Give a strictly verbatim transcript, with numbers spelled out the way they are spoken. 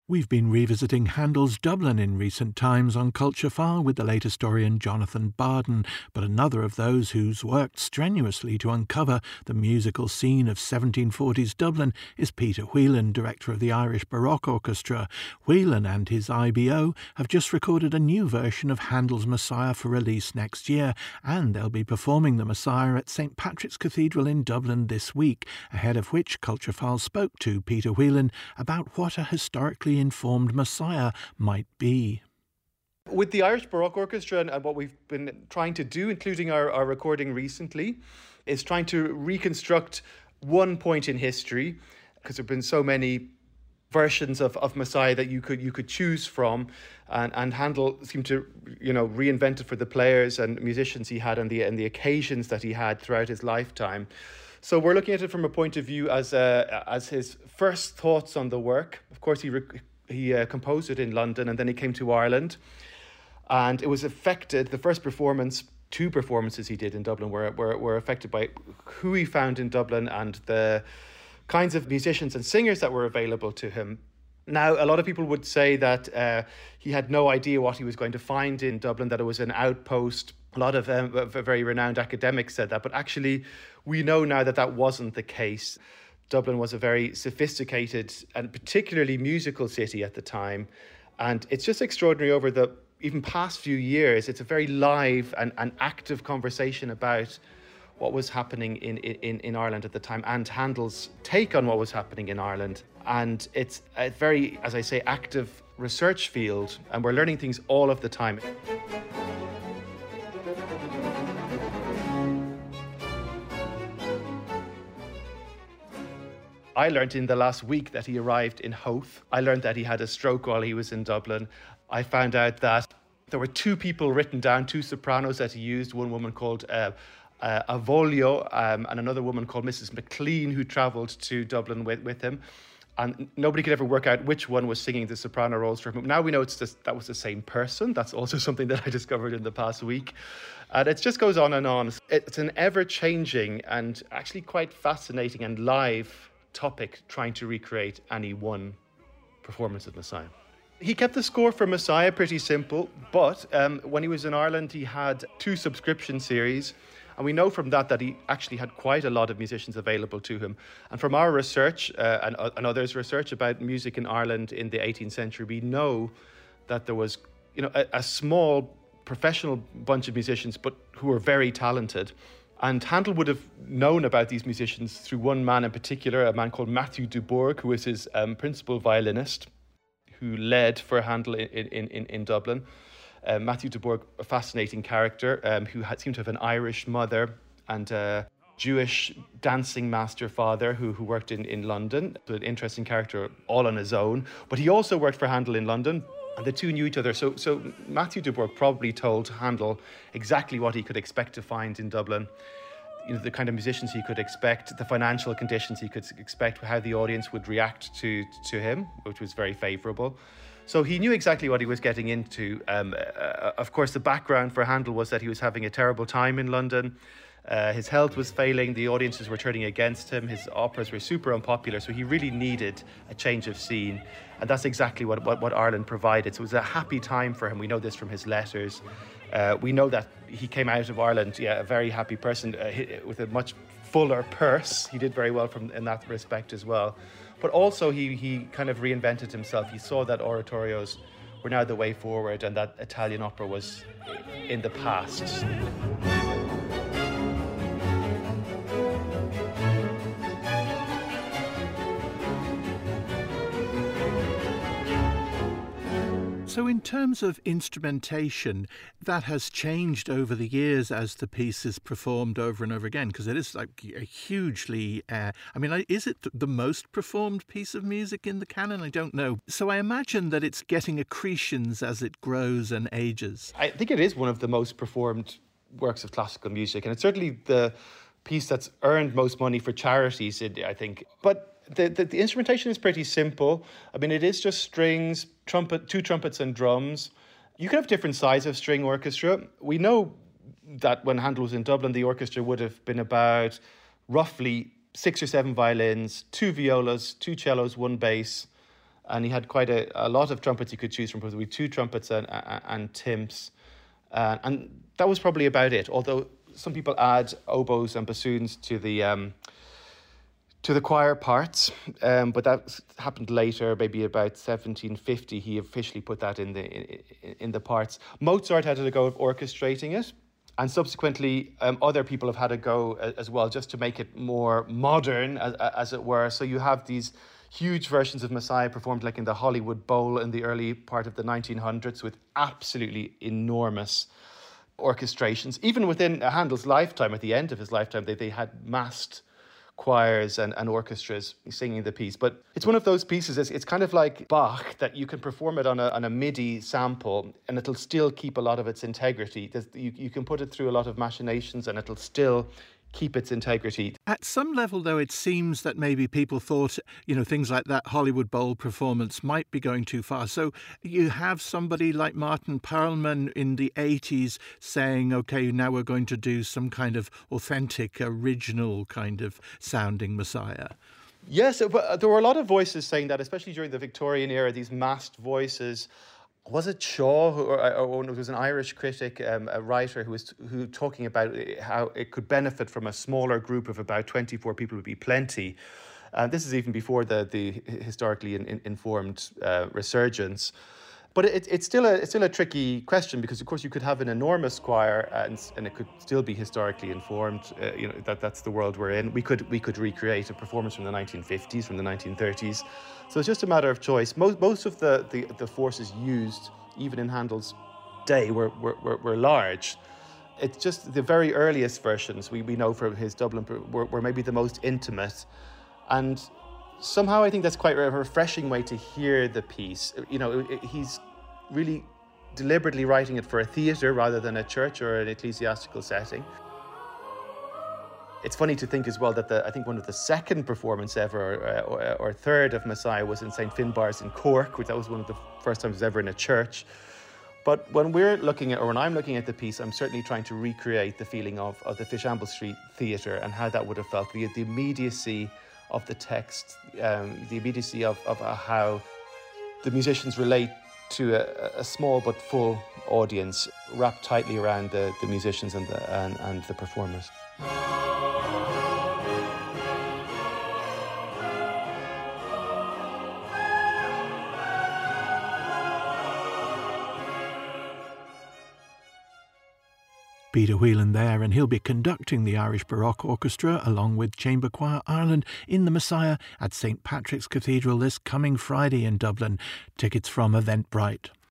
We've been revisiting Handel's Dublin in recent times on Culture File with the late historian Jonathan Barden, but another of those who's worked strenuously to uncover the musical scene of seventeen forties Dublin is Peter Whelan, director of the Irish Baroque Orchestra. Whelan and his I B O have just recorded a new version of Handel's Messiah for release next year, and they'll be performing the Messiah at Saint Patrick's Cathedral in Dublin this week, ahead of which Culture File spoke to Peter Whelan about what a historically informed Messiah might be. With the Irish Baroque Orchestra and what we've been trying to do, including our, our recording recently, is trying to reconstruct one point in history, because there have been so many versions of, of Messiah that you could you could choose from, and, and Handel seemed to you know reinvent it for the players and musicians he had and the and the occasions that he had throughout his lifetime. So we're looking at it from a point of view as uh, as his first thoughts on the work. Of course, he rec- he uh, composed it in London, and then he came to Ireland, and it was affected. The first performance, two performances he did in Dublin, were were, were affected by who he found in Dublin and the kinds of musicians and singers that were available to him. Now, a lot of people would say that uh, he had no idea what he was going to find in Dublin, that it was an outpost. A lot of um, very renowned academics said that, but actually we know now that that wasn't the case. Dublin was a very sophisticated and particularly musical city at the time, and it's just extraordinary over the even past few years. It's a very live and, and active conversation about what was happening in, in, in Ireland at the time and Handel's take on what was happening in Ireland. And it's a very, as I say, active research field, and we're learning things all of the time. I learned in the last week that he arrived in Howth. I learned that he had a stroke while he was in Dublin. I found out that there were two people written down, two sopranos that he used, one woman called uh, uh, Avolio um, and another woman called Missus McLean, who travelled to Dublin with, with him. And nobody could ever work out which one was singing the soprano roles for him. Now we know it's just, that was the same person. That's also something that I discovered in the past week. And it just goes on and on. It's an ever-changing and actually quite fascinating and live topic trying to recreate any one performance of Messiah. He kept the score for Messiah pretty simple, but um, when he was in Ireland, he had two subscription series. And we know from that that he actually had quite a lot of musicians available to him. And from our research uh, and, uh, and others' research about music in Ireland in the eighteenth century, we know that there was, you know, a, a small professional bunch of musicians, but who were very talented. And Handel would have known about these musicians through one man in particular, a man called Matthew Dubourg, who was his um, principal violinist, who led for Handel in, in, in, in Dublin. Uh, Matthew Dubourg, a fascinating character um, who had, seemed to have an Irish mother and a Jewish dancing master father who, who worked in, in London. So an interesting character all on his own. But he also worked for Handel in London, and the two knew each other. So, so Matthew Dubourg probably told Handel exactly what he could expect to find in Dublin. You know, the kind of musicians he could expect, the financial conditions he could expect, how the audience would react to, to him, which was very favourable. So he knew exactly what he was getting into. Um, uh, of course, the background for Handel was that he was having a terrible time in London. Uh, his health was failing. The audiences were turning against him. His operas were super unpopular. So he really needed a change of scene. And that's exactly what, what, what Ireland provided. So it was a happy time for him. We know this from his letters. Uh, we know that he came out of Ireland, yeah, a very happy person uh, with a much fuller purse. He did very well from in that respect as well. But also he he kind of reinvented himself. He saw that oratorios were now the way forward and that Italian opera was in the past. So in terms of instrumentation, that has changed over the years as the piece is performed over and over again, because it is like a hugely, uh, I mean, is it the most performed piece of music in the canon? I don't know. So I imagine that it's getting accretions as it grows and ages. I think it is one of the most performed works of classical music, and it's certainly the piece that's earned most money for charities, I think. But The, the the instrumentation is pretty simple. I mean, it is just strings, trumpet, two trumpets and drums. You can have different sizes of string orchestra. We know that when Handel was in Dublin, the orchestra would have been about roughly six or seven violins, two violas, two cellos, one bass, And he had quite a, a lot of trumpets you could choose from. We had two trumpets and, and, and timps. Uh, and that was probably about it, although some people add oboes and bassoons to the um, to the choir parts, um, but that happened later, maybe about seventeen fifty. He officially put that in the in, in the parts. Mozart had a go of orchestrating it, and subsequently um, other people have had a go as well, just to make it more modern, as, as it were. So you have these huge versions of Messiah performed like in the Hollywood Bowl in the early part of the nineteen hundreds with absolutely enormous orchestrations. Even within Handel's lifetime, at the end of his lifetime, they, they had massed choirs and, and orchestras singing the piece. But it's one of those pieces, it's, it's kind of like Bach, that you can perform it on a, on a MIDI sample and it'll still keep a lot of its integrity. There's, you, you can put it through a lot of machinations and it'll still keep its integrity. At some level, though, it seems that maybe people thought, you know, things like that Hollywood Bowl performance might be going too far. So you have somebody like Martin Perlman in the eighties saying, OK, now we're going to do some kind of authentic, original kind of sounding Messiah. Yes, but there were a lot of voices saying that, especially during the Victorian era, these massed voices. Was it Shaw, who, or, or it was an Irish critic, um, a writer, who was who talking about how it could benefit from a smaller group of about twenty-four people would be plenty. And uh, this is even before the the historically in, in, informed uh, resurgence. But it, it's still a it's still a tricky question, because of course you could have an enormous choir and and it could still be historically informed. Uh, you know, that that's the world we're in. We could we could recreate a performance from the nineteen fifties, from the nineteen thirties. So it's just a matter of choice. Most most of the the, the forces used, even in Handel's day, were were, were, were large. It's just the very earliest versions we, we know from his Dublin were, were maybe the most intimate, and somehow I think that's quite a refreshing way to hear the piece. You know, it, it, he's really deliberately writing it for a theatre rather than a church or an ecclesiastical setting. It's funny to think as well that the, I think one of the second performance ever, or, or, or third of Messiah, was in Saint Finbarr's in Cork, which that was one of the first times it was ever in a church. But when we're looking at, or when I'm looking at the piece, I'm certainly trying to recreate the feeling of, of the Fishamble Street Theatre and how that would have felt, the, the immediacy of the text, um, the immediacy of, of uh, how the musicians relate to a, a small but full audience, wrapped tightly around the, the musicians and the, and, and the performers. Peter Whelan there, and he'll be conducting the Irish Baroque Orchestra along with Chamber Choir Ireland in the Messiah at Saint Patrick's Cathedral this coming Friday in Dublin. Tickets from Eventbrite.